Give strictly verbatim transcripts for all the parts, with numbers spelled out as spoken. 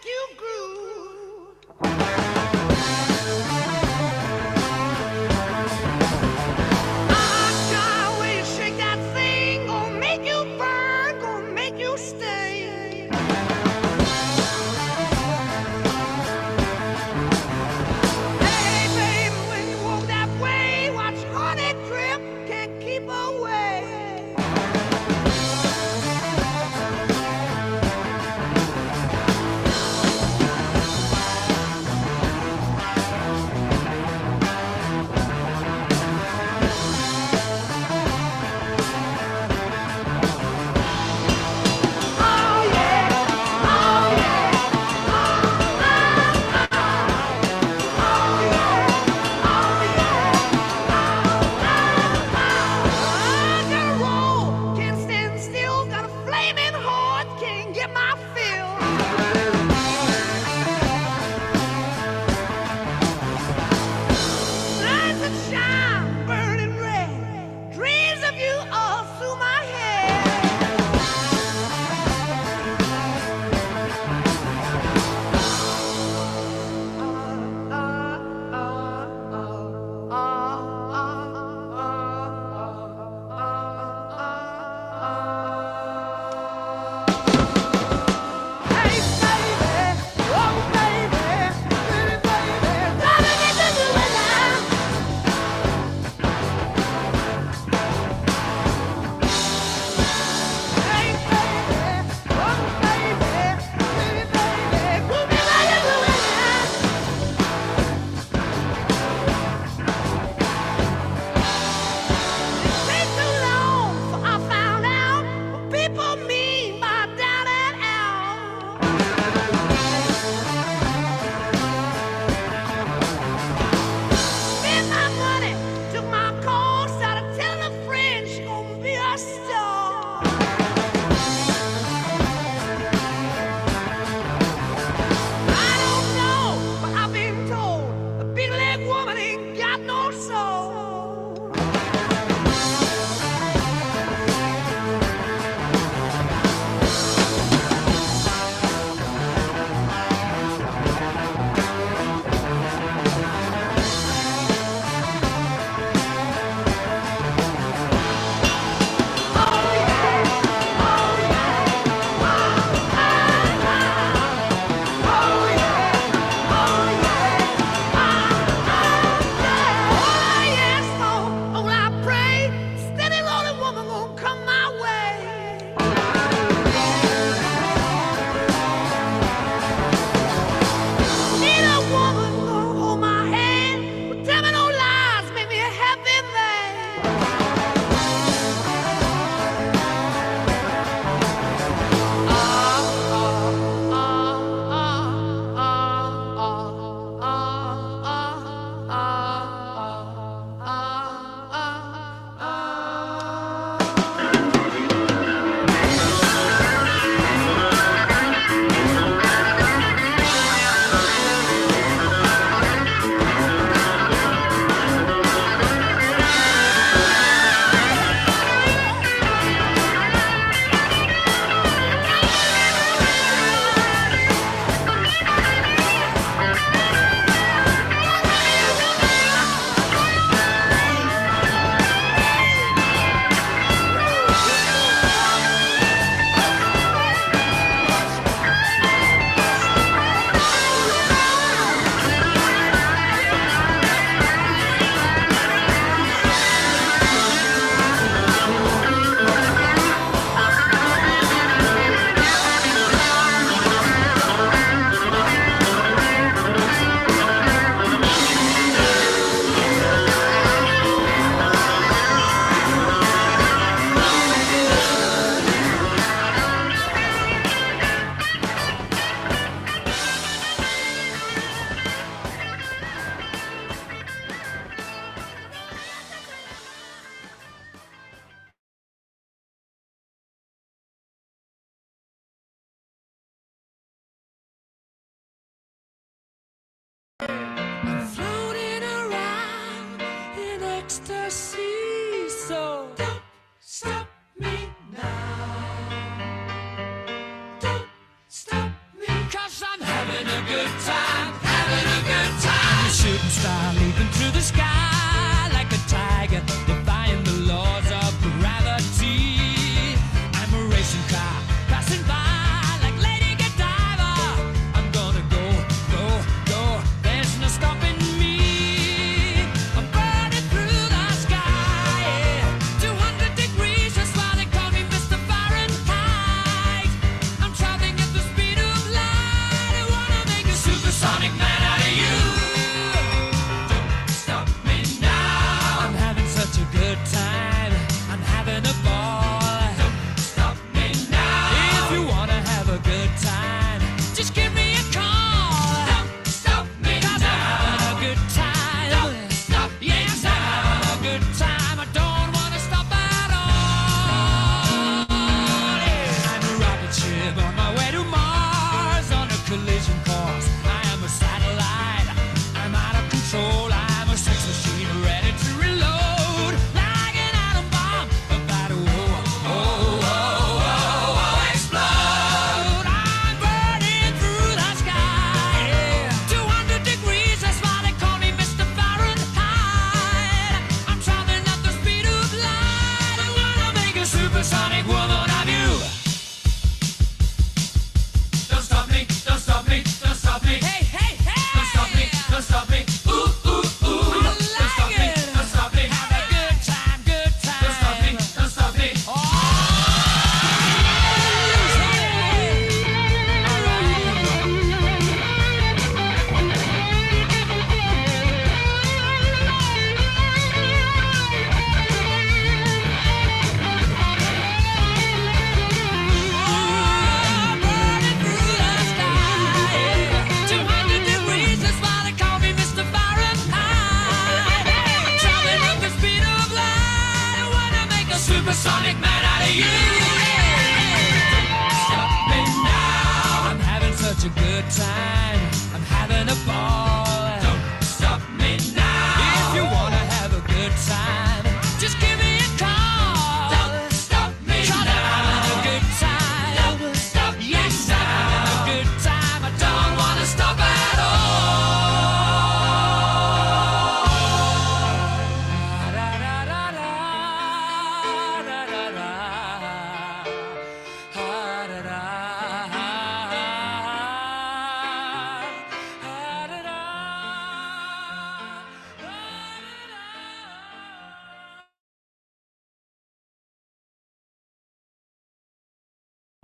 you groove. Ah, way you shake that thing, gonna make you burn, gonna make you stay. Hey, baby, when you walk that way, watch honey drip, can't keep away.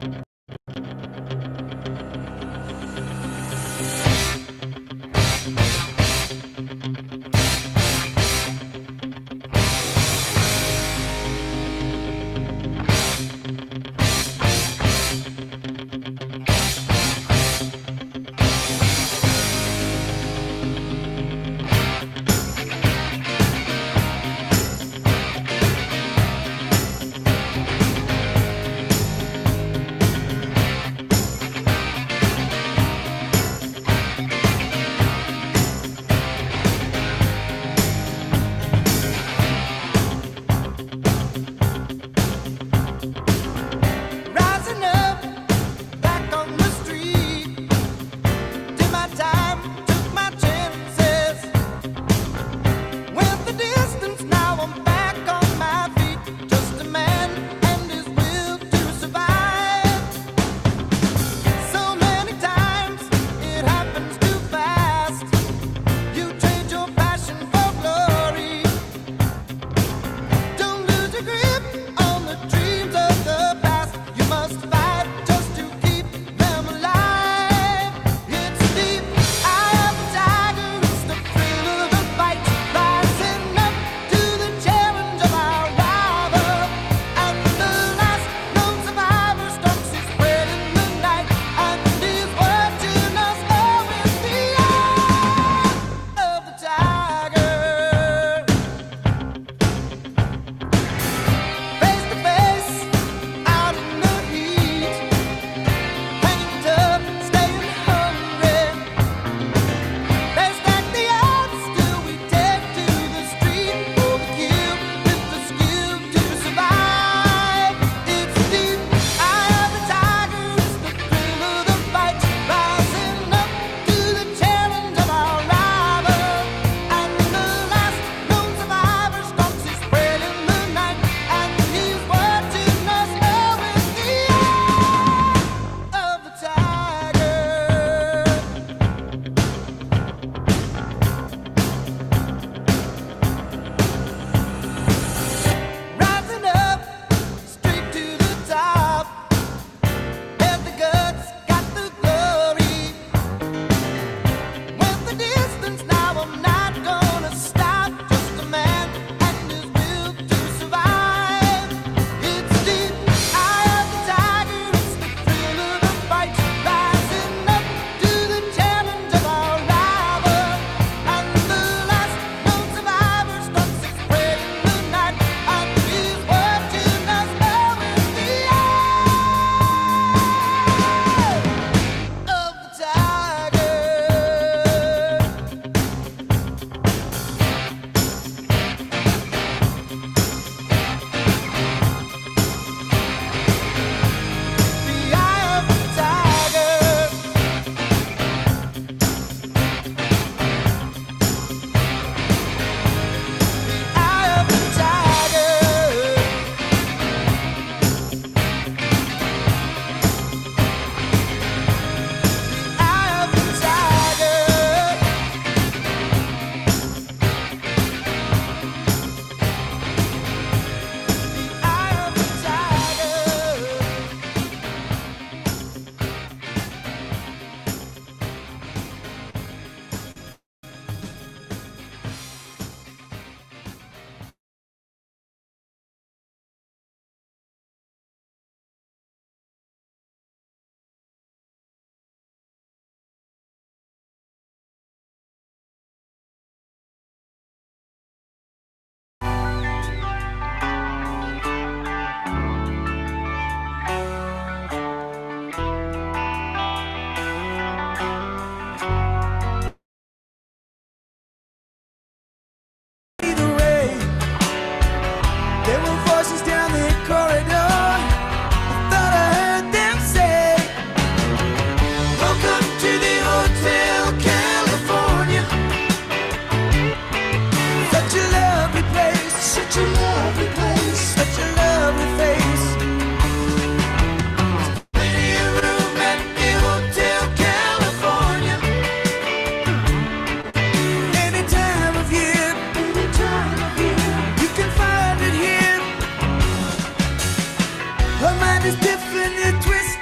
Her mind is different, it twists.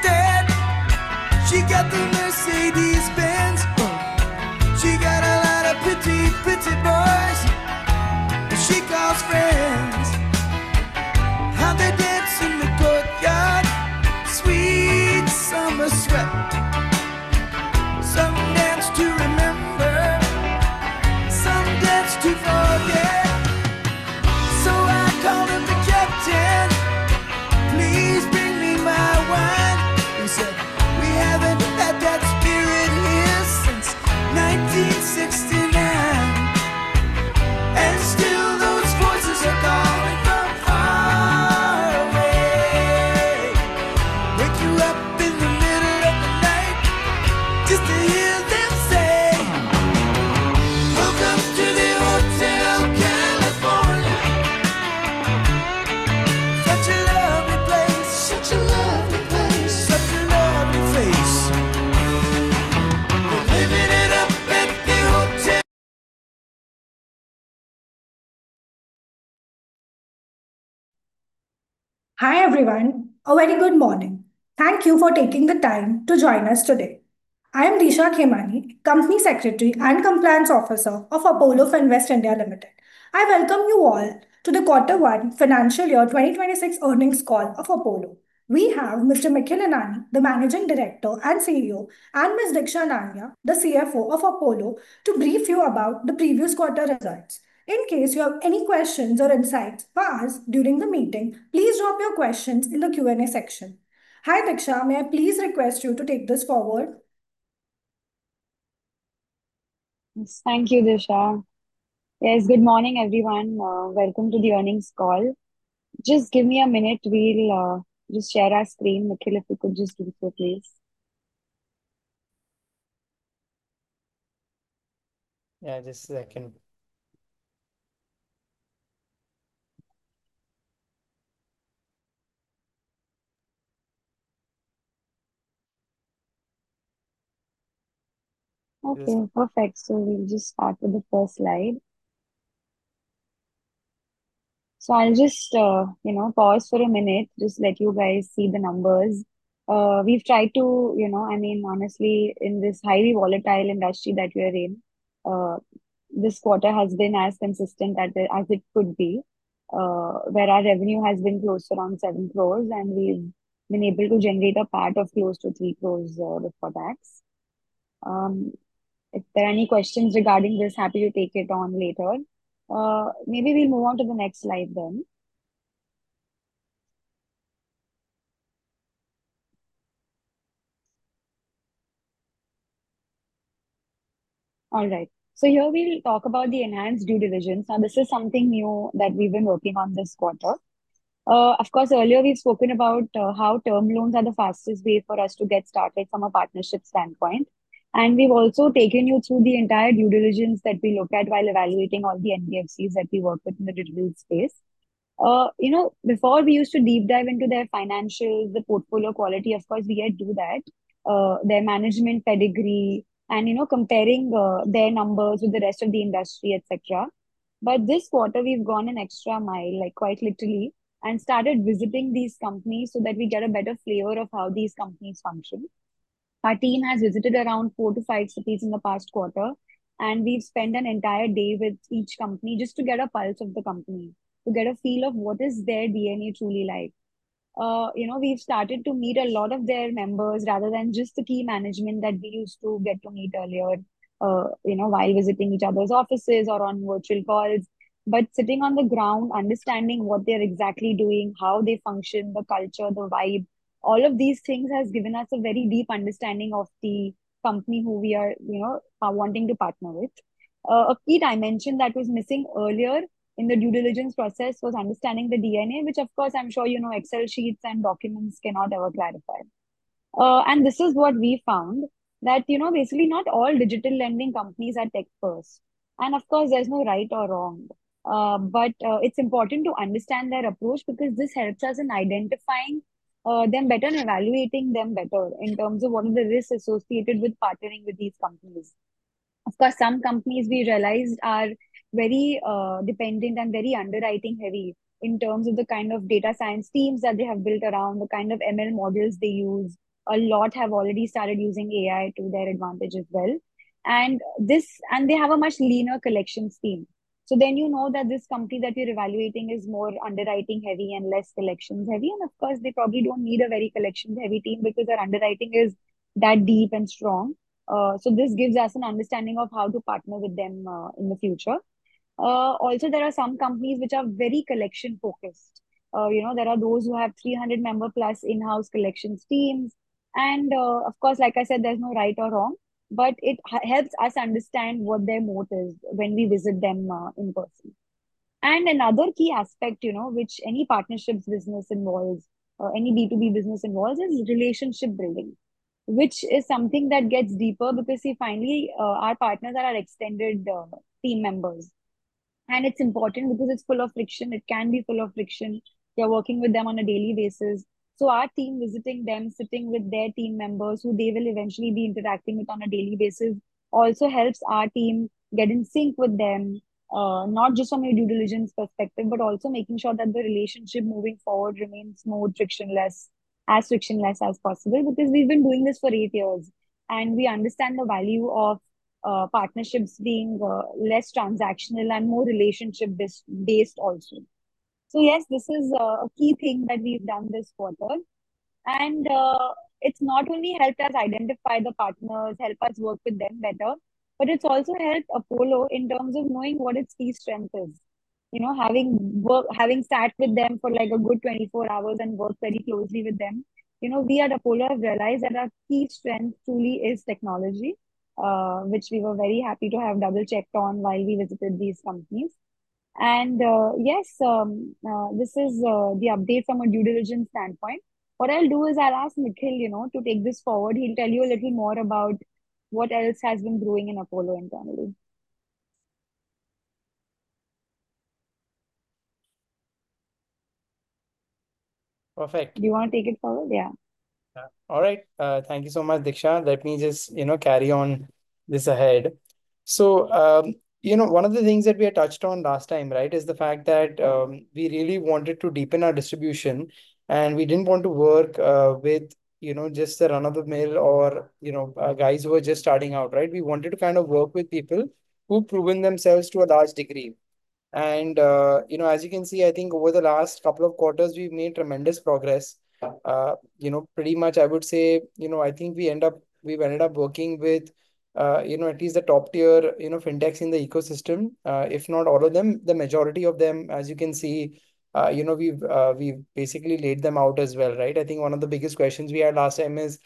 She got the Mercedes Benz. She got a lot of pretty, pretty boys that she calls friends. How they dance in the courtyard, sweet summer sweat. Some dance to remember, some dance to forget. So I called him the captain. Please bring me my wine. He said, we haven't had that spirit here since nineteen sixty-nine. And still those voices are calling from far away. Wake you up in the middle of the night just to hear them say, welcome to the Hotel California. Such a lovely place, such a lovely place, such a lovely face. We're living it up at the hotel. Hi everyone, a very good morning. Thank you for taking the time to join us today. I am Disha Khemani, Company Secretary and Compliance Officer of Apollo Finvest India Limited. I welcome you all to the Quarter one Financial Year twenty twenty-six earnings call of Apollo. We have Mister Nikhil Anani, the Managing Director and C E O, and Miz Diksha Nanya, the C F O of Apollo, to brief you about the previous quarter results. In case you have any questions or insights for us during the meeting, please drop your questions in the Q and A section. Hi Diksha, may I please request you to take this forward? Yes, thank you, Disha. Yes, good morning, everyone. Uh, welcome to the earnings call. Just give me a minute. We'll uh, just share our screen. Nikhil, if you could just do so, please. Yeah, just a second. Just Okay, perfect. So we'll just start with the first slide. So I'll just, uh, you know, pause for a minute, just let you guys see the numbers. Uh, we've tried to, you know, I mean, honestly, in this highly volatile industry that we're in, uh, this quarter has been as consistent as it, as it could be, uh, where our revenue has been close to around seven crores and we've been able to generate a PAT of close to three crores uh, before tax. Um, if there are any questions regarding this, happy to take it on later. Uh, maybe we'll move on to the next slide then. All right. So here we'll talk about the enhanced due diligence. Now, this is something new that we've been working on this quarter. Uh, of course, earlier we've spoken about uh, how term loans are the fastest way for us to get started from a partnership standpoint. And we've also taken you through the entire due diligence that we look at while evaluating all the N B F Cs that we work with in the digital space. Uh, you know, before we used to deep dive into their financials, the portfolio quality, of course, we yet do that. Uh, their management pedigree, and you know, comparing uh, their numbers with the rest of the industry, et cetera. But this quarter, we've gone an extra mile, like quite literally, and started visiting these companies so that we get a better flavor of how these companies function. Our team has visited around four to five cities in the past quarter, and we've spent an entire day with each company just to get a pulse of the company, to get a feel of what is their D N A truly like. Uh, you know, we've started to meet a lot of their members rather than just the key management that we used to get to meet earlier, uh, you know, while visiting each other's offices or on virtual calls. But sitting on the ground, understanding what they're exactly doing, how they function, the culture, the vibe, all of these things has given us a very deep understanding of the company who we are, you know, are wanting to partner with. Uh, a key dimension that was missing earlier in the due diligence process was understanding the D N A, which of course I'm sure you know Excel sheets and documents cannot ever clarify. Uh, and this is what we found that you know basically not all digital lending companies are tech first, and of course there's no right or wrong. Uh, but uh, it's important to understand their approach because this helps us in identifying uh, them better and evaluating them better in terms of what are the risks associated with partnering with these companies. Of course, some companies we realized are very uh, dependent and very underwriting heavy in terms of the kind of data science teams that they have built around, the kind of M L models they use, A lot have already started using A I to their advantage as well. And this, and they have a much leaner collections team. So then you know that this company that you're evaluating is more underwriting heavy and less collections heavy. And of course, they probably don't need a very collections heavy team because their underwriting is that deep and strong. Uh, so this gives us an understanding of how to partner with them uh, in the future. Uh, also, there are some companies which are very collection focused. Uh, you know, there are those who have three hundred member plus in-house collections teams. And uh, of course, like I said, there's no right or wrong, but it h- helps us understand what their moat is when we visit them uh, in person. And another key aspect, you know, which any partnerships business involves, uh, any B two B business involves, is relationship building, which is something that gets deeper because, see, finally, uh, our partners are our extended uh, team members, and it's important because it's full of friction. It can be full of friction. You're working with them on a daily basis. So our team visiting them, sitting with their team members who they will eventually be interacting with on a daily basis, also helps our team get in sync with them, uh, not just from a due diligence perspective, but also making sure that the relationship moving forward remains smooth, frictionless, as frictionless as possible. Because we've been doing this for eight years and we understand the value of uh, partnerships being uh, less transactional and more relationship bas- based also. So yes, this is uh, a key thing that we've done this quarter. And uh, it's not only helped us identify the partners, help us work with them better, but it's also helped Apollo in terms of knowing what its key strength is. You know, having work, having sat with them for like a good twenty-four hours and worked very closely with them, you know, we at Apollo have realized that our key strength truly is technology, uh, which we were very happy to have double checked on while we visited these companies. And uh, yes, um, uh, this is uh, the update from a due diligence standpoint. What I'll do is I'll ask Nikhil, you know, to take this forward. He'll tell you a little more about what else has been brewing in Apollo internally. Perfect. Do you want to take it forward? Yeah. Yeah. All right. Uh, thank you so much, Diksha. Let me just, you know, carry on this ahead. So, um, you know, one of the things that we had touched on last time, right, is the fact that um, we really wanted to deepen our distribution and we didn't want to work uh, with, you know, just the run of the mill or, you know, uh, guys who are just starting out, right? We wanted to kind of work with people who've proven themselves to a large degree. And uh, you know, as you can see, I think over the last couple of quarters, we've made tremendous progress. Uh, you know, pretty much I would say, you know, I think we end up we've ended up working with uh, you know, at least the top tier, you know, fintechs in the ecosystem. Uh, if not all of them, the majority of them, as you can see, uh, you know, we've uh, we've basically laid them out as well, right? I think one of the biggest questions we had last time is,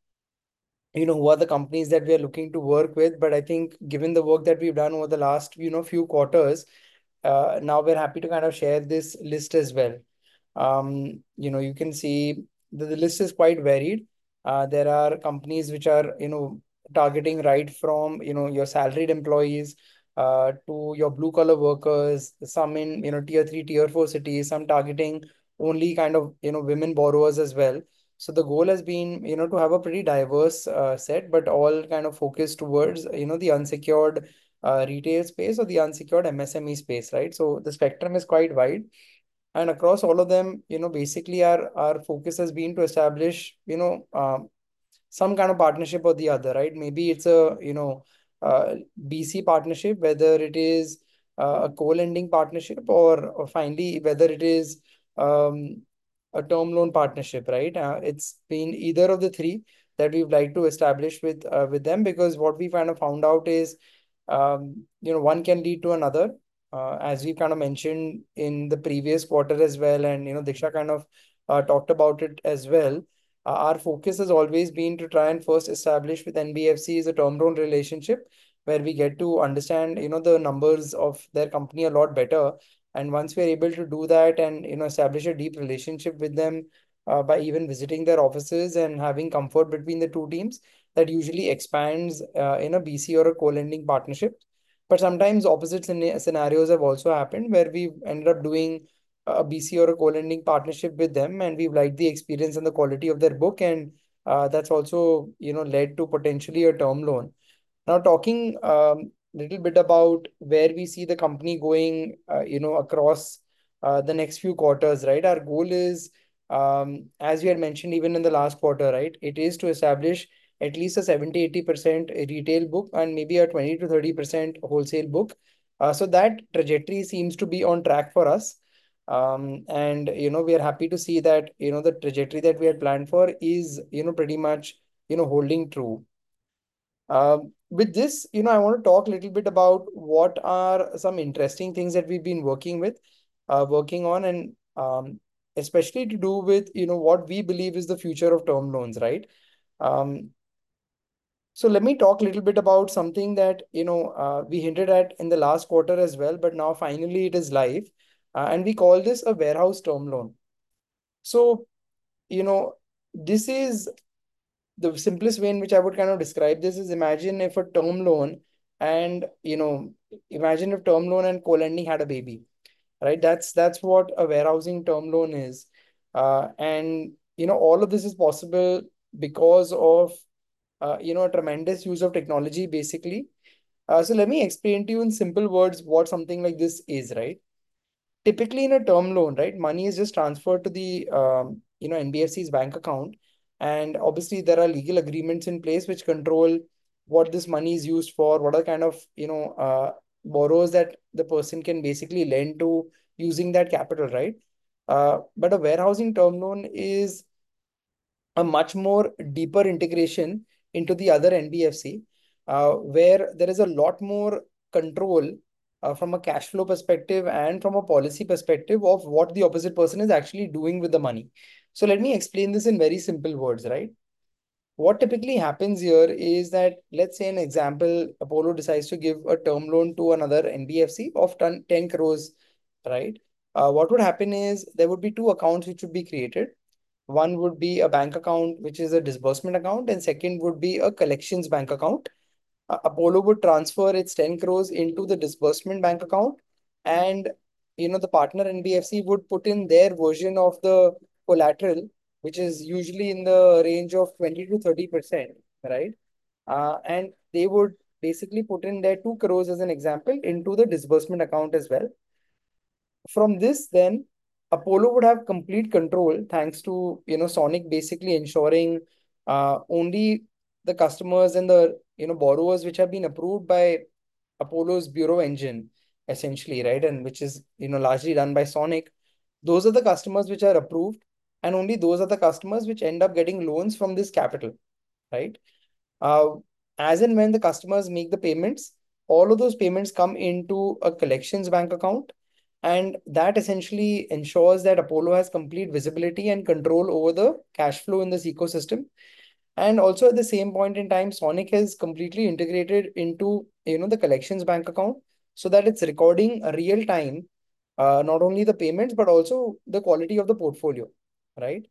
you know, who are the companies that we are looking to work with. But I think given the work that we've done over the last, you know, few quarters, uh, now we're happy to kind of share this list as well. Um, you know, you can see the, the list is quite varied. Uh, there are companies which are, you know, targeting right from, you know, your salaried employees uh, to your blue collar workers, some in, you know, tier three, tier four cities, some targeting only kind of, you know, women borrowers as well. So the goal has been, you know, to have a pretty diverse uh, set, but all kind of focused towards, you know, the unsecured uh, retail space or the unsecured M S M E space, right? So the spectrum is quite wide. And across all of them, you know, basically our, our focus has been to establish, you know, um, some kind of partnership or the other, right? Maybe it's a, you know, uh, B C partnership, whether it is uh, a co-lending partnership or, or finally, whether it is um, a term loan partnership, right? Uh, it's been either of the three that we'd like to establish with uh, with them, because what we kind of found out is, um, you know, one can lead to another. Uh, as we kind of mentioned in the previous quarter as well, and you know, Diksha kind of uh, talked about it as well. Uh, our focus has always been to try and first establish with N B F C is a term loan relationship where we get to understand, you know, the numbers of their company a lot better. And once we're able to do that and, you know, establish a deep relationship with them uh, by even visiting their offices and having comfort between the two teams, that usually expands uh, in a B C or a co-lending partnership. But sometimes opposite scena- scenarios have also happened where we've ended up doing a B C or a co-lending partnership with them, and we've liked the experience and the quality of their book, and uh, that's also, you know, led to potentially a term loan. Now, talking a um, little bit about where we see the company going, uh, you know, across uh, the next few quarters, right? Our goal is um, as you had mentioned even in the last quarter, right? It is to establish at least a seventy eighty percent retail book and maybe a twenty to thirty percent wholesale book. Uh, so that trajectory seems to be on track for us. Um, and you know, we are happy to see that, you know, the trajectory that we had planned for is, you know, pretty much, you know, holding true. Um, with this, you know, I want to talk a little bit about what are some interesting things that we've been working with, uh, working on, and um, especially to do with, you know, what we believe is the future of term loans, right? Um, so let me talk a little bit about something that, you know, uh, we hinted at in the last quarter as well, but now finally it is live, uh, and we call this a warehouse term loan. So, you know, this is the simplest way in which I would kind of describe this is, imagine if a term loan and, you know, imagine if term loan and co-lending had a baby, right? That's that's what a warehousing term loan is. Uh, and, you know, all of this is possible because of, uh, you know, a tremendous use of technology, basically. Uh, so let me explain to you in simple words what something like this is, right? Typically in a term loan, right, money is just transferred to the um, you know N B F C's bank account, and obviously there are legal agreements in place which control what this money is used for, what are kind of you know uh, borrowers that the person can basically lend to using that capital, right? Uh, but a warehousing term loan is a much more deeper integration into the other N B F C, uh, where there is a lot more control uh, from a cash flow perspective and from a policy perspective of what the opposite person is actually doing with the money. So let me explain this in very simple words, right? What typically happens here is that, let's say an example, Apollo decides to give a term loan to another N B F C of ten crores, right? Uh, what would happen is there would be two accounts which would be created. One would be a bank account, which is a disbursement account, and second would be a collections bank account. Uh, Apollo would transfer its ten crores into the disbursement bank account, and you know the partner N B F C would put in their version of the collateral, which is usually in the range of twenty to thirty percent, right? Uh, and they would basically put in their two crores as an example into the disbursement account as well. From this, then Apollo would have complete control thanks to you know Sonic basically ensuring uh, only the customers and the you know borrowers which have been approved by Apollo's bureau engine, essentially, right? And which is you know largely done by Sonic. Those are the customers which are approved, and only those are the customers which end up getting loans from this capital, right? Uh, as and when the customers make the payments, all of those payments come into a collections bank account. And that essentially ensures that Apollo has complete visibility and control over the cash flow in this ecosystem. And also at the same point in time, Sonic has completely integrated into you know the collections bank account so that it's recording a real time, uh, not only the payments but also the quality of the portfolio, right?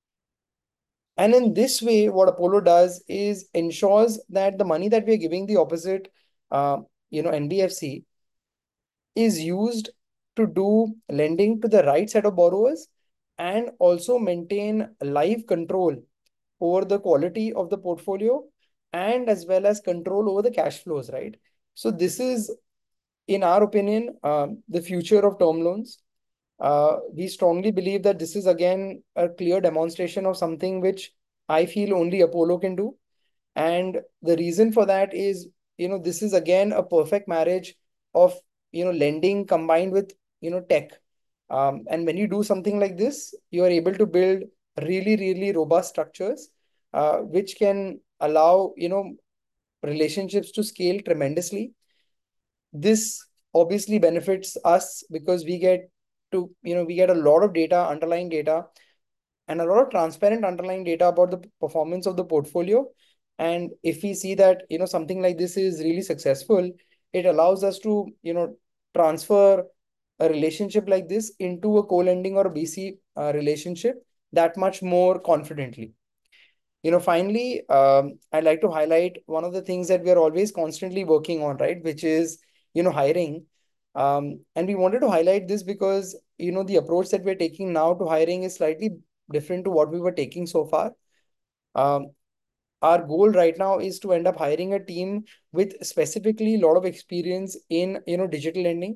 And in this way, what Apollo does is ensures that the money that we are giving the opposite, uh, you know, N B F C is used to do lending to the right set of borrowers and also maintain live control over the quality of the portfolio and as well as control over the cash flows, right? So this is, in our opinion, um, the future of term loans. Uh, we strongly believe that this is again a clear demonstration of something which I feel only Apollo can do. And the reason for that is, you know, this is again a perfect marriage of, you know, lending combined with, you know, tech. Um, and when you do something like this, you are able to build really, really robust structures, uh, which can allow, you know, relationships to scale tremendously. This obviously benefits us because we get to, you know, we get a lot of data, underlying data, and a lot of transparent underlying data about the performance of the portfolio. And if we see that, you know, something like this is really successful, it allows us to, you know, transfer a relationship like this into a co-lending or a B C uh, relationship that much more confidently. You know, finally, um, I'd like to highlight one of the things that we are always constantly working on, right? Which is, you know, hiring. Um, and we wanted to highlight this because, you know, the approach that we're taking now to hiring is slightly different to what we were taking so far. Um, our goal right now is to end up hiring a team with specifically a lot of experience in, you know, digital lending,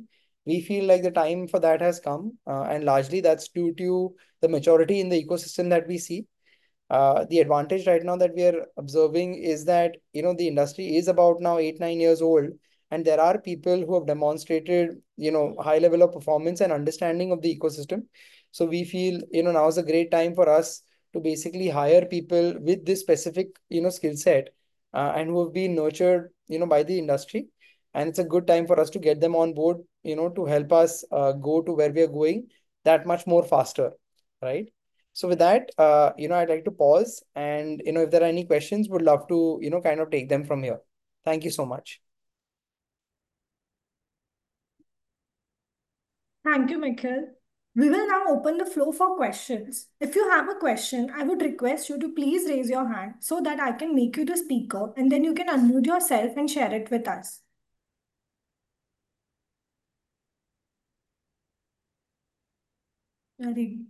We feel like the time for that has come, uh, and largely that's due to the maturity in the ecosystem that we see. Uh, the advantage right now that we are observing is that, you know, the industry is about now eight, nine years old, and there are people who have demonstrated, you know, high level of performance and understanding of the ecosystem. So we feel, you know, now is a great time for us to basically hire people with this specific, you know, skill set, uh, and who have been nurtured, you know, by the industry. And it's a good time for us to get them on board, you know, to help us uh, go to where we are going that much more faster, right? So with that, uh, you know, I'd like to pause, and, you know, if there are any questions, would love to, you know, kind of take them from here. Thank you so much. Thank you, Michael. We will now open the floor for questions. If you have a question, I would request you to please raise your hand so that I can make you the speaker and then you can unmute yourself and share it with us. Ready?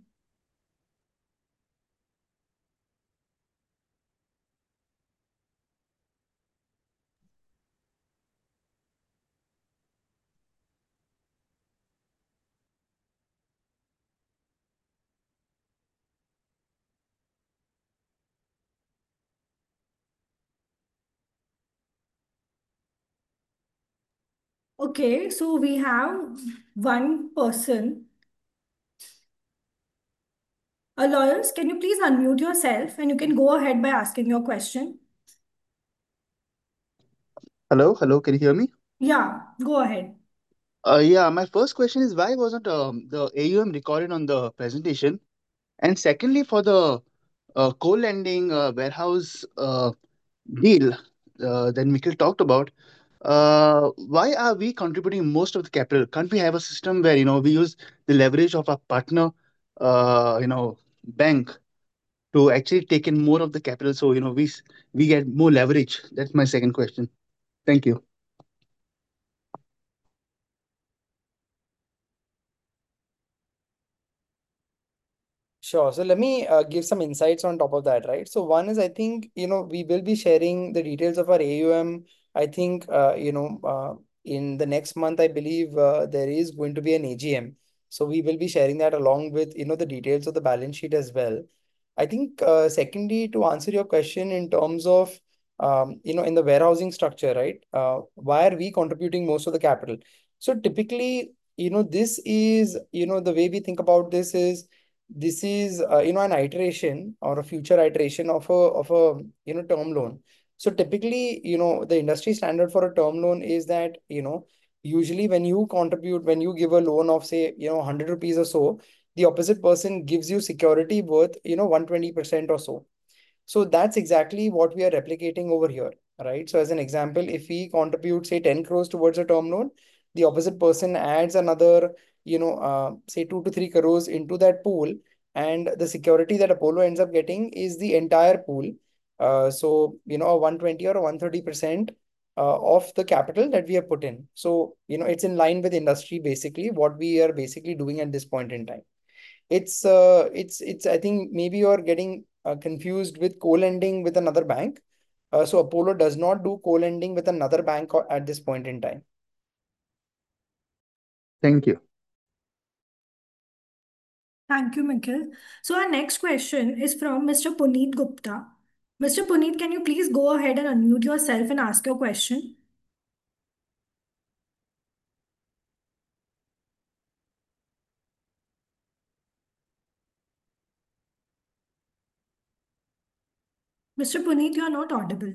Okay, so we have one person. Uh, lawyers, can you please unmute yourself and you can go ahead by asking your question? Hello, hello, can you hear me? Yeah, go ahead. Uh, yeah, my first question is why wasn't um, the A U M recorded on the presentation? And secondly, for the uh, co-lending uh, warehouse uh, deal uh, that Nikhil talked about, uh, why are we contributing most of the capital? Can't we have a system where, you know, we use the leverage of our partner, uh, you know, bank to actually take in more of the capital, so you know we s- we get more leverage? That's my second question. Thank you. Sure. So let me uh, give some insights on top of that, right? So one is, I think, you know, we will be sharing the details of our A U M. I think, uh, you know, uh, in the next month, I believe uh, there is going to be an A G M. So we will be sharing that along with, you know, the details of the balance sheet as well. I think, uh, secondly, to answer your question in terms of, um, you know, in the warehousing structure, right? Uh, why are we contributing most of the capital? So typically, you know, this is, you know, the way we think about this is, this is uh, you know, an iteration or a future iteration of a of a you know, term loan. So typically, you know, the industry standard for a term loan is that, you know, usually when you contribute, when you give a loan of, say, you know, one hundred rupees or so, the opposite person gives you security worth, you know, one hundred twenty percent or so. So that's exactly what we are replicating over here, right? So as an example, if we contribute, say, ten crores towards a term loan, the opposite person adds another, you know, uh, say two to three crores into that pool, and the security that Apollo ends up getting is the entire pool. Uh, so, you know, a one hundred twenty or a one hundred thirty percent uh, of the capital that we have put in. So, you know, it's in line with industry, basically, what we are basically doing at this point in time. It's uh, it's it's. I think maybe you're getting uh, confused with co-lending with another bank. Uh, so Apollo does not do co-lending with another bank o- at this point in time. Thank you. Thank you, Michael. So our next question is from Mister Puneet Gupta. Mister Puneet, can you please go ahead and unmute yourself and ask your question? Mister Puneet, you are not audible.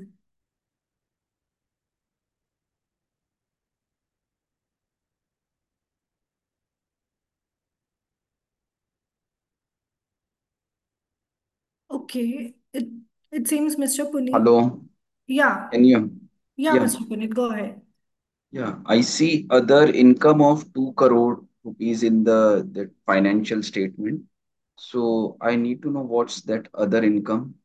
Okay, it, it seems Mister Puneet. Hello, Yeah, can you? yeah, Yeah, Mister Puneet, go ahead. yeah. I see other income of two crore rupees in the the financial statement. So I need to know what's that other income.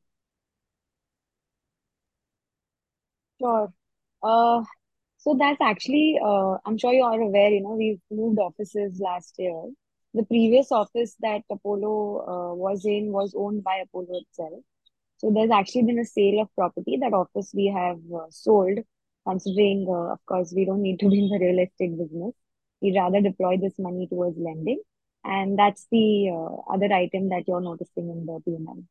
Sure. Uh, so that's actually, uh, I'm sure you are aware, you know, we've moved offices last year. The previous office that Apollo uh, was in was owned by Apollo itself. So there's actually been a sale of property. That office we have uh, sold, considering, uh, of course, we don't need to be in the real estate business. We'd rather deploy this money towards lending. And that's the uh, other item that you're noticing in the P and L.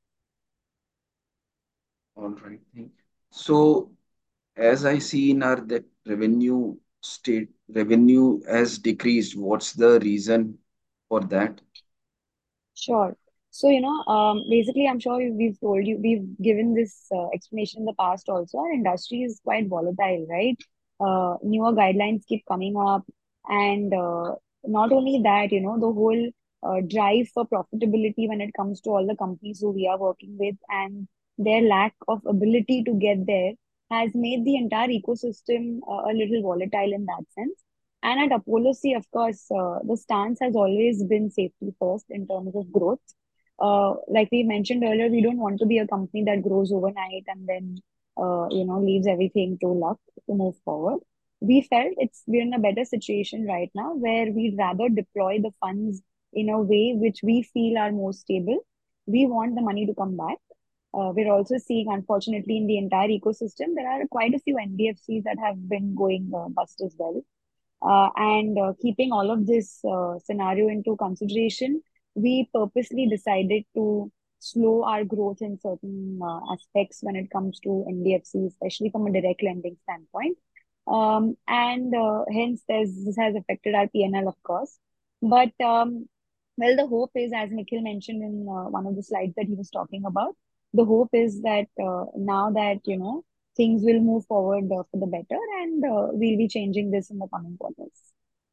All right. Thank you. So, as I see in our that revenue state, revenue has decreased. What's the reason for that? Sure. So, you know, um, basically, I'm sure we've told you, we've given this uh, explanation in the past also. Our industry is quite volatile, right? Uh, newer guidelines keep coming up. And uh, not only that, you know, the whole uh, drive for profitability when it comes to all the companies who we are working with and their lack of ability to get there has made the entire ecosystem uh, a little volatile in that sense. And at Apollo C, of course, uh, the stance has always been safety first in terms of growth. Uh, like we mentioned earlier, we don't want to be a company that grows overnight and then, uh, you know, leaves everything to luck to move forward. We felt it's we're in a better situation right now where we'd rather deploy the funds in a way which we feel are more stable. We want the money to come back. Uh, we're also seeing, unfortunately, in the entire ecosystem, there are quite a few N B F Cs that have been going uh, bust as well. Uh, and uh, keeping all of this uh, scenario into consideration, we purposely decided to slow our growth in certain uh, aspects when it comes to N B F Cs, especially from a direct lending standpoint. Um, and uh, hence, there's, this has affected our P and L, of course. But um, well, the hope is, as Nikhil mentioned in uh, one of the slides that he was talking about, the hope is that uh, now that, you know, things will move forward uh, for the better, and uh, we'll be changing this in the coming quarters.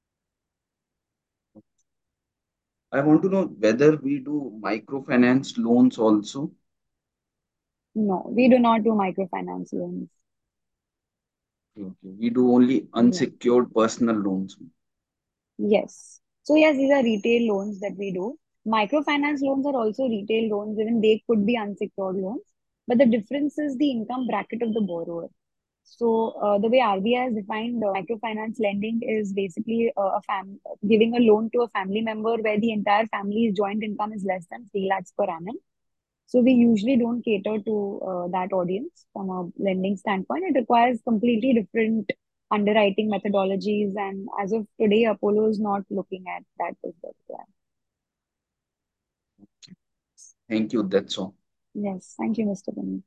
I want to know whether we do microfinance loans also. No, we do not do microfinance loans. Okay, okay. We do only Yeah. unsecured personal loans. Yes. So yes, these are retail loans that we do. Microfinance loans are also retail loans, even they could be unsecured loans. But the difference is the income bracket of the borrower. So uh, the way R B I has defined uh, microfinance lending is basically uh, a fam giving a loan to a family member where the entire family's joint income is less than three lakhs per annum. So we usually don't cater to uh, that audience from a lending standpoint. It requires completely different underwriting methodologies, and as of today, Apollo is not looking at that as well. Thank you. That's all. Yes, thank you, mister Puneet.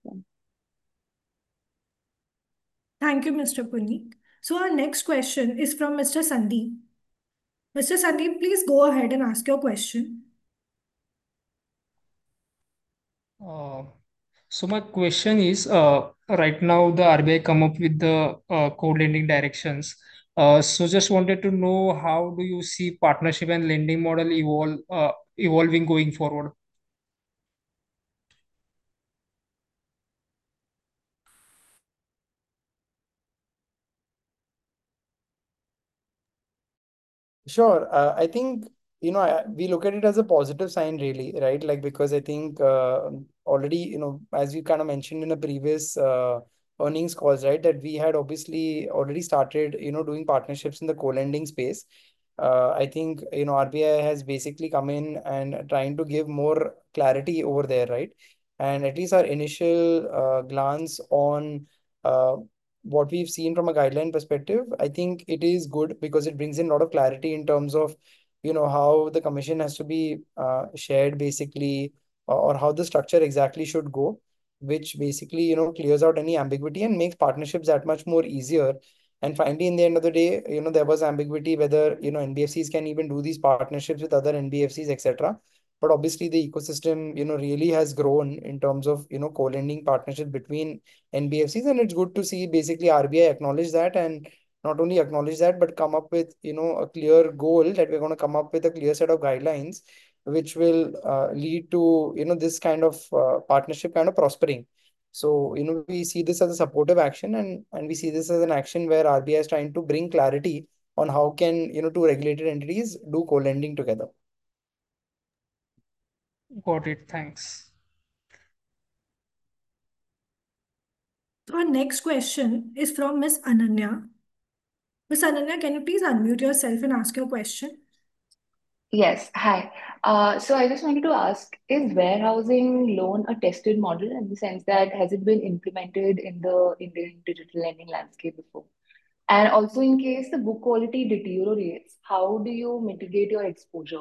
Thank you, mister Puneet. So our next question is from mister Sandeep. mister Sandeep, please go ahead and ask your question. Uh, so my question is, uh, right now the R B I come up with the uh, co-lending directions. Uh, so just wanted to know how do you see partnership and lending model evolve, uh, evolving going forward? Sure. Uh, I think, you know, I, we look at it as a positive sign, really, right? Like, because I think uh, already, you know, as you kind of mentioned in a previous uh, earnings calls, right, that we had obviously already started, you know, doing partnerships in the co-lending space. Uh, I think, you know, R B I has basically come in and trying to give more clarity over there, right? And at least our initial uh, glance on uh, what we've seen from a guideline perspective, I think it is good because it brings in a lot of clarity in terms of, you know, how the commission has to be uh, shared basically, or, or how the structure exactly should go, which basically, you know, clears out any ambiguity and makes partnerships that much more easier. And finally, in the end of the day, you know, there was ambiguity whether, you know, N B F Cs can even do these partnerships with other N B F Cs, et cetera. But obviously, the ecosystem, you know, really has grown in terms of, you know, co-lending partnerships between N B F Cs, and it's good to see basically R B I acknowledge that, and not only acknowledge that, but come up with, you know, a clear goal that we're going to come up with a clear set of guidelines which will uh, lead to, you know, this kind of uh, partnership kind of prospering. So, you know, we see this as a supportive action, and and we see this as an action where R B I is trying to bring clarity on how can, you know, two regulated entities do co-lending together. Got it. Thanks. So our next question is from Miss Ananya. Miss Ananya, can you please unmute yourself and ask your question? Yes, hi. Uh, so I just wanted to ask, is warehousing loan a tested model in the sense that has it been implemented in the Indian digital lending landscape before? And also, in case the book quality deteriorates, how do you mitigate your exposure?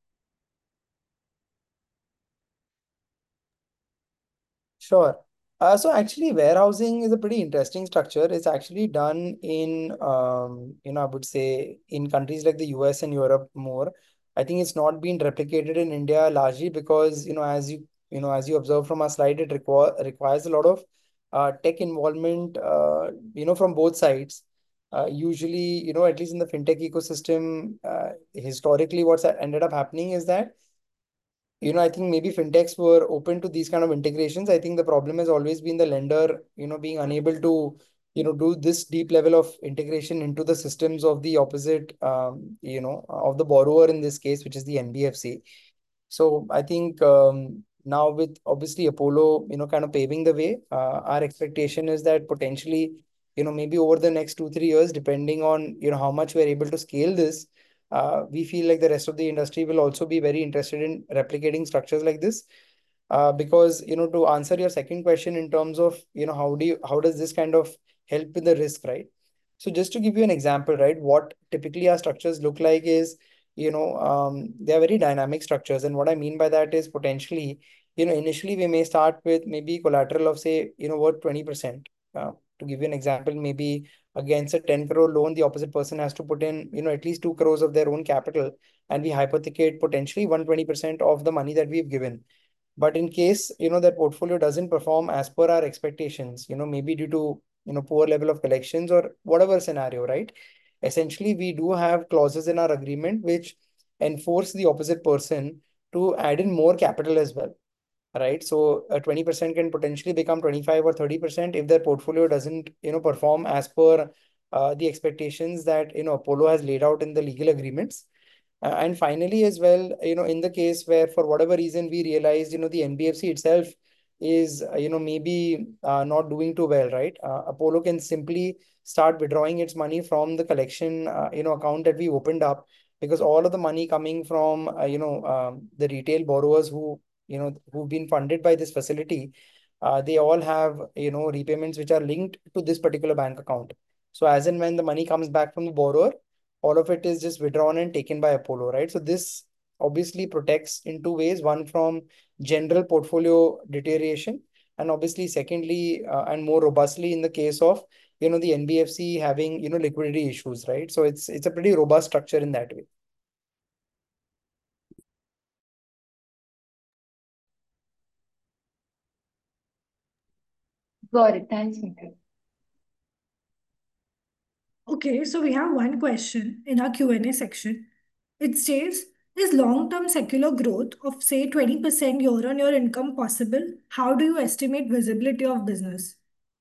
Sure. Uh, so actually, warehousing is a pretty interesting structure. It's actually done in, um, you know, I would say in countries like the U S and Europe more. I think it's not been replicated in India largely because, you know, as you, you know, as you observe from our slide, it require requires a lot of uh, tech involvement, uh, you know, from both sides. Uh, usually, you know, at least in the fintech ecosystem, uh, historically, what's ended up happening is that you know, I think maybe fintechs were open to these kind of integrations. I think the problem has always been the lender, you know, being unable to, you know, do this deep level of integration into the systems of the opposite, um, you know, of the borrower in this case, which is the N B F C. So I think um, now with obviously Apollo, you know, kind of paving the way, uh, our expectation is that potentially, you know, maybe over the next two, three years, depending on, you know, how much we're able to scale this, uh, we feel like the rest of the industry will also be very interested in replicating structures like this. Uh, because, you know, to answer your second question in terms of, you know, how do you, how does this kind of help with the risk, right? So just to give you an example, right, what typically our structures look like is, you know, um, they are very dynamic structures. And what I mean by that is potentially, you know, initially we may start with maybe collateral of say, you know, worth twenty percent. Uh, to give you an example, maybe against a ten crore loan, the opposite person has to put in, you know, at least two crores of their own capital. And we hypothecate potentially one hundred twenty percent of the money that we've given. But in case, you know, that portfolio doesn't perform as per our expectations, you know, maybe due to, you know, poor level of collections or whatever scenario, right? Essentially, we do have clauses in our agreement which enforce the opposite person to add in more capital as well, right? So a twenty percent can potentially become twenty-five or thirty percent if their portfolio doesn't, you know, perform as per uh, the expectations that, you know, Apollo has laid out in the legal agreements. Uh, and finally, as well, you know, in the case where for whatever reason we realized, you know, the N B F C itself is, uh, you know, maybe uh, not doing too well, right? Uh, Apollo can simply start withdrawing its money from the collection, uh, you know, account that we opened up because all of the money coming from, uh, you know, um, the retail borrowers who, you know, who've been funded by this facility, uh, they all have, you know, repayments which are linked to this particular bank account. So as and when the money comes back from the borrower, all of it is just withdrawn and taken by Apollo, right? So this obviously protects in two ways. One from general portfolio deterioration, and obviously secondly, uh, and more robustly in the case of, you know, the N B F C having, you know, liquidity issues, right? So it's it's a pretty robust structure in that way. Got it. Thanks, Nikhil. Okay, so we have one question in our Q and A section. It says, is long-term secular growth of say twenty percent year on year income possible? How do you estimate visibility of business?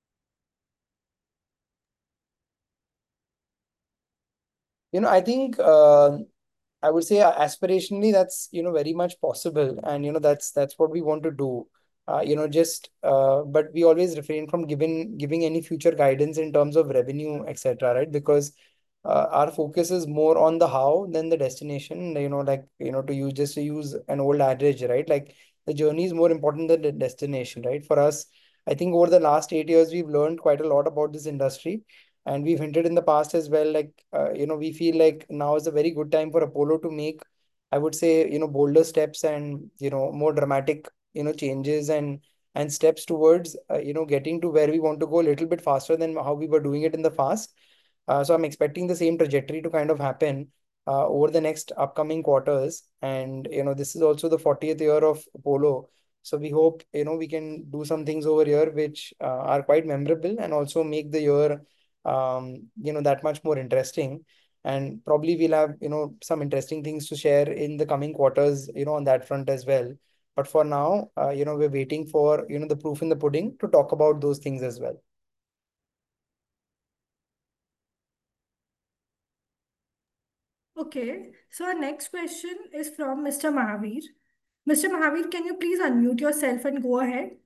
You know, I think uh, I would say uh, aspirationally that's, you know, very much possible, and you know that's that's what we want to do. Uh, you know, just uh, but we always refrain from giving giving any future guidance in terms of revenue, et cetera. Right? Because uh, our focus is more on the how than the destination. You know, like you know, to use just to use an old adage, right? Like the journey is more important than the destination, right? For us, I think over the last eight years we've learned quite a lot about this industry, and we've hinted in the past as well, like, uh, you know, we feel like now is a very good time for Apollo to make, I would say, you know, bolder steps and, you know, more dramatic, you know, changes and and steps towards, uh, you know, getting to where we want to go a little bit faster than how we were doing it in the past. Uh, so I'm expecting the same trajectory to kind of happen uh, over the next upcoming quarters. And, you know, this is also the fortieth year of Apollo. So we hope, you know, we can do some things over here which uh, are quite memorable and also make the year, um, you know, that much more interesting. And probably we'll have, you know, some interesting things to share in the coming quarters, you know, on that front as well. But for now, uh, you know, we're waiting for, you know, the proof in the pudding to talk about those things as well. Okay, so our next question is from Mister Mahavir. Mister Mahavir, can you please unmute yourself and go ahead?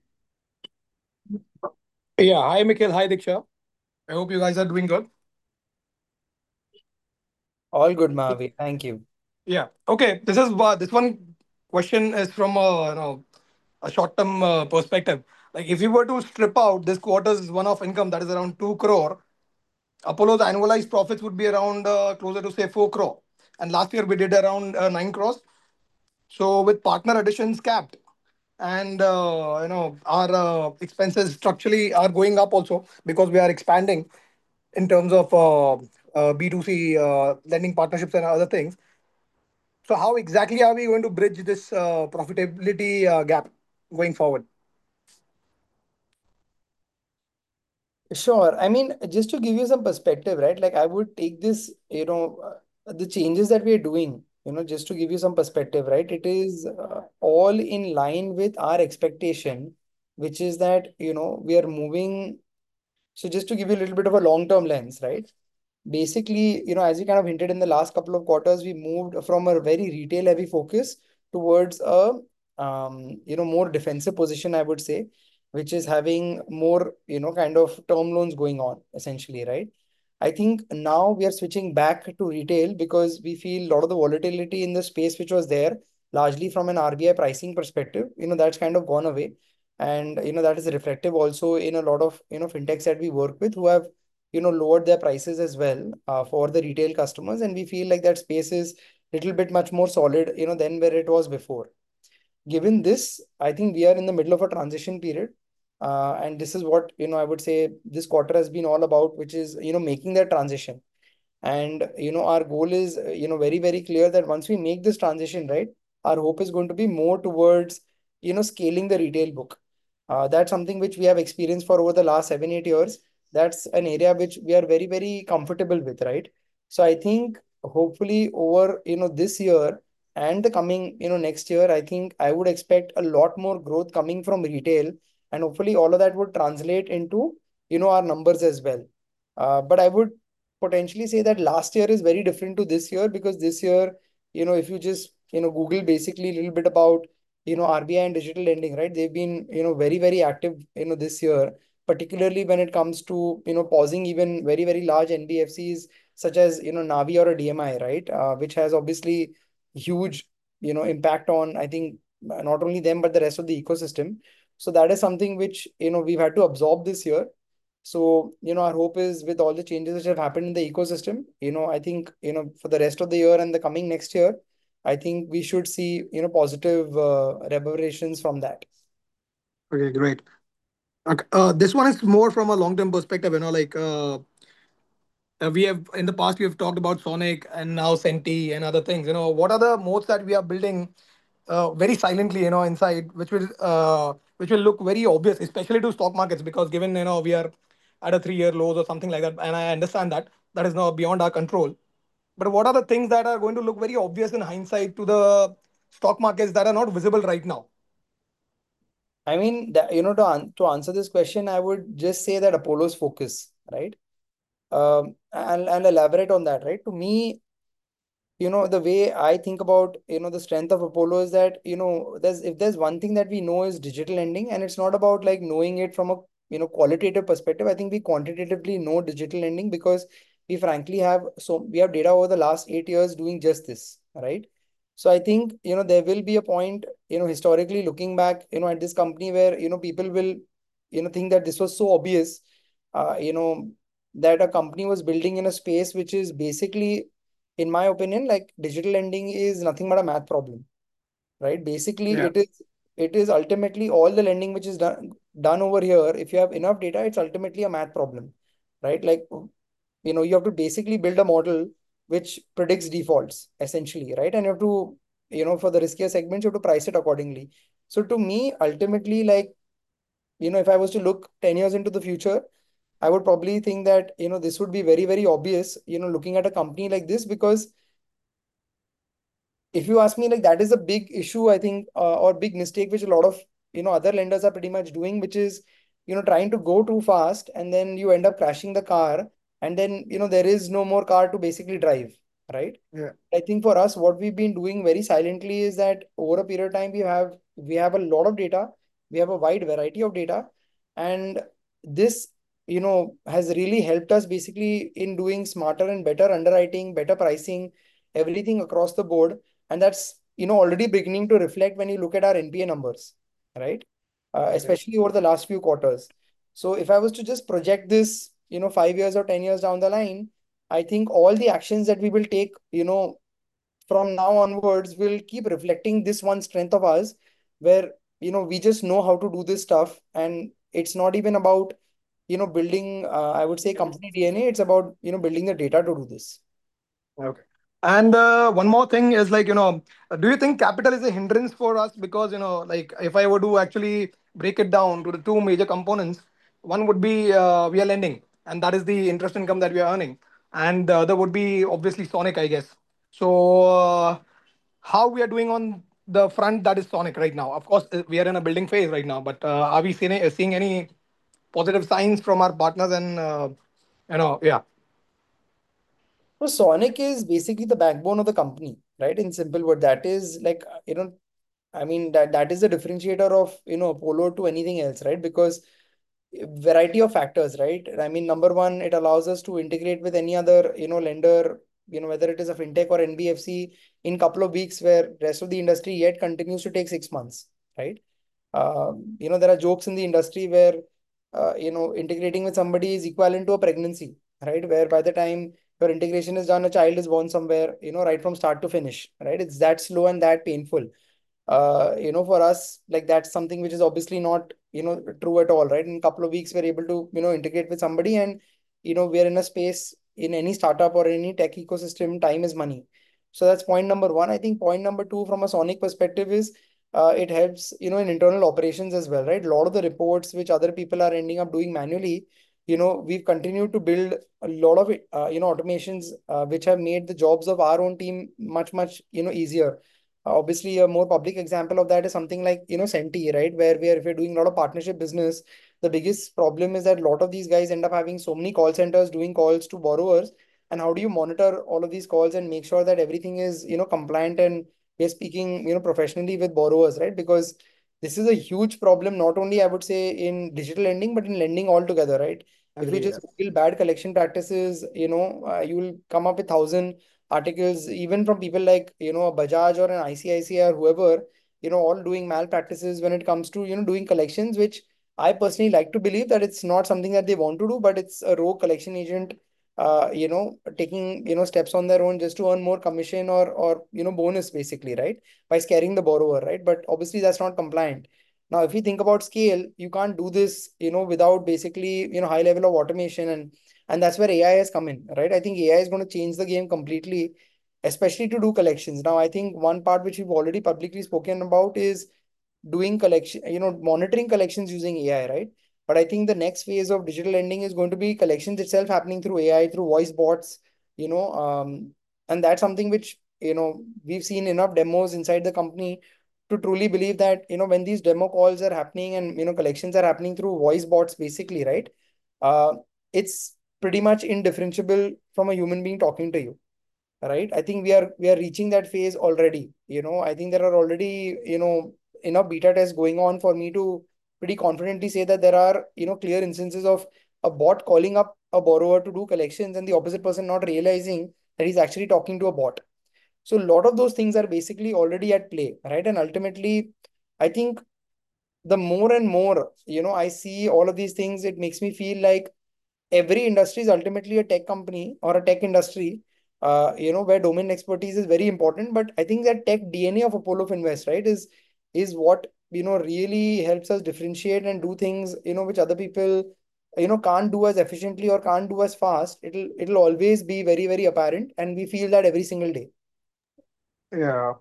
Yeah, hi Mikhail, hi Diksha. I hope you guys are doing good. All good, Mavi. Thank you. Yeah. Okay. This is uh, this one question is from a you know a short term uh, perspective. Like if you were to strip out this quarter's one off income that is around two crore, Apollo's annualized profits would be around uh, closer to say four crore. And last year we did around uh, nine crores. So with partner additions capped and uh, you know our uh, expenses structurally are going up also because we are expanding in terms of uh, uh, B two C uh, lending partnerships and other things. So how exactly are we going to bridge this uh, profitability uh, gap going forward? Sure. I mean, just to give you some perspective, right? Like I would take this, you know, uh, the changes that we are doing, you know, just to give you some perspective, right? It is uh, all in line with our expectation, which is that, you know, we are moving. So just to give you a little bit of a long-term lens, right? Basically, you know, as you kind of hinted in the last couple of quarters, we moved from a very retail heavy focus towards a um, you know, more defensive position, I would say, which is having more, you know, kind of term loans going on essentially, right? I think now we are switching back to retail because we feel a lot of the volatility in the space which was there, largely from an R B I pricing perspective, you know, that's kind of gone away. And you know, that is reflective also in a lot of, you know, fintechs that we work with who have, you know, lowered their prices as well uh, for the retail customers, and we feel like that space is little bit much more solid, you know, than where it was before. Given this, I think we are in the middle of a transition period, uh, and this is what, you know, I would say this quarter has been all about, which is, you know, making that transition. And you know, our goal is, uh, you know, very very clear that once we make this transition, right, our hope is going to be more towards, you know, scaling the retail book. Uh, that's something which we have experienced for over the last seven eight years. That's an area which we are very very comfortable with, right? So I think hopefully over, you know, this year and the coming, you know, next year, I think I would expect a lot more growth coming from retail, and hopefully all of that would translate into, you know, our numbers as well. Uh, but I would potentially say that last year is very different to this year, because this year, you know, if you just, you know, Google basically a little bit about, you know, R B I and digital lending, right? They've been, you know, very, very active, you know, this year, particularly when it comes to, you know, pausing even very, very large N B F Cs such as, you know, Navi or a D M I, right? Uh, which has obviously huge, you know, impact on, I think, not only them, but the rest of the ecosystem. So that is something which, you know, we've had to absorb this year. So, you know, our hope is with all the changes which have happened in the ecosystem, you know, I think, you know, for the rest of the year and the coming next year, I think we should see, you know, positive uh, reverberations from that. Okay, great. Okay, uh, this one is more from a long-term perspective, you know, like uh, uh, we have in the past we have talked about Sonic and now Senti and other things. You know, what are the modes that we are building uh, very silently, you know, inside, which will uh, which will look very obvious, especially to stock markets, because given, you know, we are at a three-year lows or something like that, and I understand that that is now beyond our control. But what are the things that are going to look very obvious in hindsight to the stock markets that are not visible right now? I mean, that, you know, to, an to answer this question, I would just say that Apollo's focus, right? Um, and, and elaborate on that, right? To me, you know, the way I think about, you know, the strength of Apollo is that, you know, there's if there's one thing that we know is digital lending, and it's not about like knowing it from a, you know, qualitative perspective. I think we quantitatively know digital lending because we frankly have, so we have data over the last eight years doing just this, right? So I think, you know, there will be a point, you know, historically looking back, you know, at this company where, you know, people will, you know, think that this was so obvious, uh, you know, that a company was building in a space which is basically, in my opinion, like digital lending is nothing but a math problem, right? Basically, Yeah. it is it is ultimately all the lending which is done done over here. If you have enough data, it's ultimately a math problem, right? Like, you know, you have to basically build a model which predicts defaults essentially, right? And you have to, you know, for the riskier segments, you have to price it accordingly. So to me, ultimately, like, you know, if I was to look ten years into the future, I would probably think that, you know, this would be very, very obvious, you know, looking at a company like this, because if you ask me, like that is a big issue, I think, uh, or big mistake which a lot of, you know, other lenders are pretty much doing, which is, you know, trying to go too fast and then you end up crashing the car, and then, you know, there is no more car to basically drive, right? Yeah. I think for us, what we've been doing very silently is that over a period of time, we have we have a lot of data, we have a wide variety of data, and this, you know, has really helped us basically in doing smarter and better underwriting, better pricing, everything across the board. And that's, you know, already beginning to reflect when you look at our N P A numbers, right? Uh, Okay. especially over the last few quarters. So if I was to just project this, you know, five years or ten years down the line, I think all the actions that we will take, you know, from now onwards will keep reflecting this one strength of ours, where, you know, we just know how to do this stuff. And it's not even about, you know, building, uh, I would say, company D N A. It's about, you know, building the data to do this. Okay. And uh, one more thing is like, you know, uh, do you think capital is a hindrance for us? Because, you know, like if I were to actually break it down to the two major components, one would be uh, we are lending, and that is the interest income that we are earning. And the other would be obviously Sonic, I guess. So, uh, how we are doing on the front that is Sonic right now? Of course, uh, we are in a building phase right now, but uh, are we seeing, seeing any positive signs from our partners and, uh, you know, yeah. So Sonic is basically the backbone of the company, right? In simple word, that is like, you know, I mean, that that is the differentiator of, you know, Apollo to anything else, right? Because variety of factors, right? I mean, number one, it allows us to integrate with any other, you know, lender, you know, whether it is a fintech or N B F C in couple of weeks, where rest of the industry yet continues to take six months, right? Um, you know, there are jokes in the industry where, uh, you know, integrating with somebody is equivalent to a pregnancy, right? Where by the time your integration is done, a child is born somewhere, you know, right from start to finish, right? It's that slow and that painful. Uh, you know, for us, like that's something which is obviously not, you know, true at all, right? In a couple of weeks, we're able to, you know, integrate with somebody, and, you know, we're in a space in any startup or any tech ecosystem, time is money. So that's point number one. I think point number two, from a Sonic perspective, is uh, it helps, you know, in internal operations as well, right? A lot of the reports which other people are ending up doing manually, you know, we've continued to build a lot of it, uh, you know, automations, uh, which have made the jobs of our own team much, much, you know, easier. Obviously, a more public example of that is something like, you know, Senti, right? Where we are, if we're doing a lot of partnership business, the biggest problem is that a lot of these guys end up having so many call centers doing calls to borrowers. And how do you monitor all of these calls and make sure that everything is, you know, compliant, and we're speaking, you know, professionally with borrowers, right? Because this is a huge problem, not only I would say in digital lending, but in lending altogether, right? If you Agree, just yes. Google bad collection practices, you know, uh, you will come up with thousand articles, even from people like, you know, a Bajaj or an I C I C I or whoever, you know, all doing malpractices when it comes to, you know, doing collections, which I personally like to believe that it's not something that they want to do, but it's a rogue collection agent, uh, you know, taking, you know, steps on their own just to earn more commission or, or, you know, bonus basically, right? By scaring the borrower, right? But obviously that's not compliant. Now, if you think about scale, you can't do this, you know, without basically, you know, high level of automation, and and that's where A I has come in, right? I think A I is going to change the game completely, especially to do collections. Now, I think one part which we've already publicly spoken about is doing collection, you know, monitoring collections using A I, right? But I think the next phase of digital lending is going to be collections itself happening through A I, through voice bots, you know, um, and that's something which, you know, we've seen enough demos inside the company to truly believe that, you know, when these demo calls are happening and, you know, collections are happening through voice bots, basically, right? Uh, it's pretty much indifferentiable from a human being talking to you, right? I think we are we are reaching that phase already. You know, I think there are already, you know, enough beta tests going on for me to pretty confidently say that there are, you know, clear instances of a bot calling up a borrower to do collections and the opposite person not realizing that he's actually talking to a bot. So a lot of those things are basically already at play, right? And ultimately, I think the more and more, you know, I see all of these things, it makes me feel like every industry is ultimately a tech company or a tech industry, uh, you know, where domain expertise is very important. But I think that tech D N A of Apollo Finvest, right, is is what, you know, really helps us differentiate and do things, you know, which other people, you know, can't do as efficiently or can't do as fast. It'll it'll always be very, very apparent, and we feel that every single day. Yeah.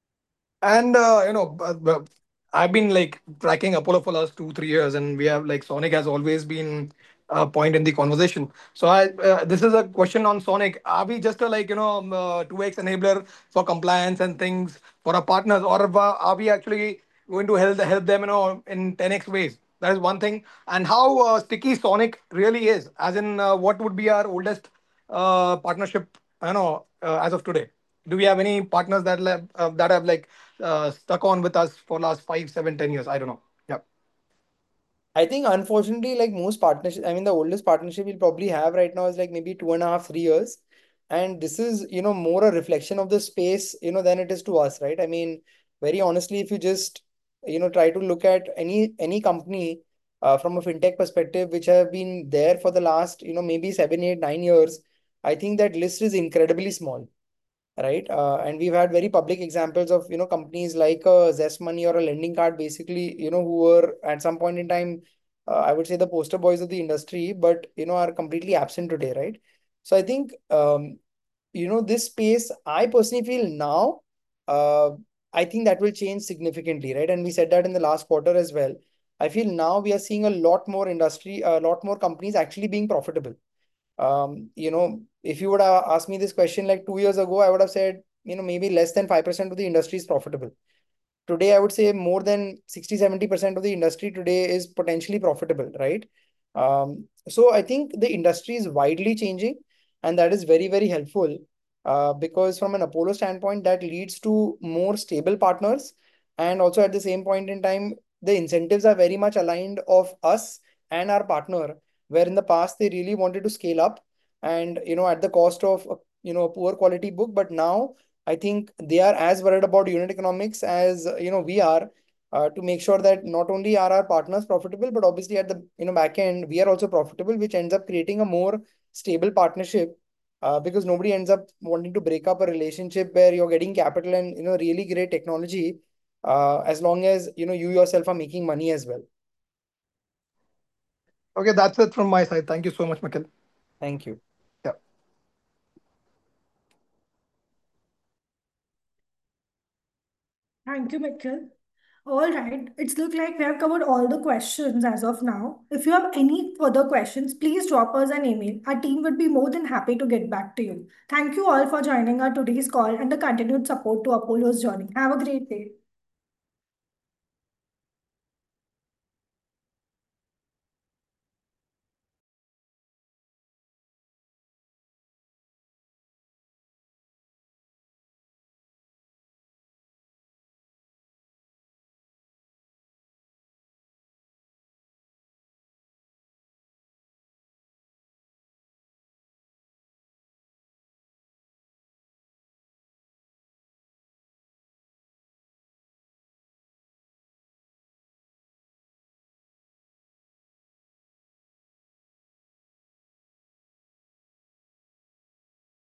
And uh, you know, b- b- I've been like tracking Apollo for last two, three years, and we have like Sonic has always been a point in the conversation. So I, uh, this is a question on Sonic. Are we just a like you know um, uh, two X enabler for compliance and things for our partners, or are are we actually going to help help them you know in ten X ways? That is one thing. And how uh, sticky Sonic really is, as in uh, what would be our oldest uh, partnership, you know, uh, as of today? Do we have any partners that le- uh, that have like uh, stuck on with us for last five, seven, ten years? I don't know. Yeah. I think unfortunately, like most partnerships, I mean, the oldest partnership we'll probably have right now is like maybe two and a half, three years. And this is, you know, more a reflection of the space, you know, than it is to us, right? I mean, very honestly, if you just, you know, try to look at any any company, uh, from a fintech perspective, which have been there for the last, you know, maybe seven, eight, nine years, I think that list is incredibly small, right? Uh, and we've had very public examples of, you know, companies like uh, Zest Money or a lending card, basically, you know, who were at some point in time, uh, I would say the poster boys of the industry, but, you know, are completely absent today, right? So I think, um, you know, this space, I personally feel now, uh, I think that will change significantly, right? And we said that in the last quarter as well. I feel now we are seeing a lot more industry, a lot more companies actually being profitable. Um, you know, if you would have asked me this question like two years ago, I would have said, you know, maybe less than five percent of the industry is profitable. Today, I would say more than sixty, seventy percent of the industry today is potentially profitable, right? Um, so I think the industry is widely changing, and that is very, very helpful, uh, because from an Apollo standpoint, that leads to more stable partners. And also at the same point in time, the incentives are very much aligned of us and our partner, where in the past they really wanted to scale up and, you know, at the cost of, uh, you know, a poor quality book. But now I think they are as worried about unit economics as, uh, you know, we are, uh, to make sure that not only are our partners profitable, but obviously at the, you know, back end, we are also profitable, which ends up creating a more stable partnership, uh, because nobody ends up wanting to break up a relationship where you're getting capital and, you know, really great technology, uh, as long as, you know, you yourself are making money as well. Okay, that's it from my side. Thank you so much, Mikhail. Thank you. Yeah. Thank you, Mikhail. All right, it's look like we have covered all the questions as of now. If you have any further questions, please drop us an email. Our team would be more than happy to get back to you. Thank you all for joining our today's call and the continued support to Apollo's journey. Have a great day.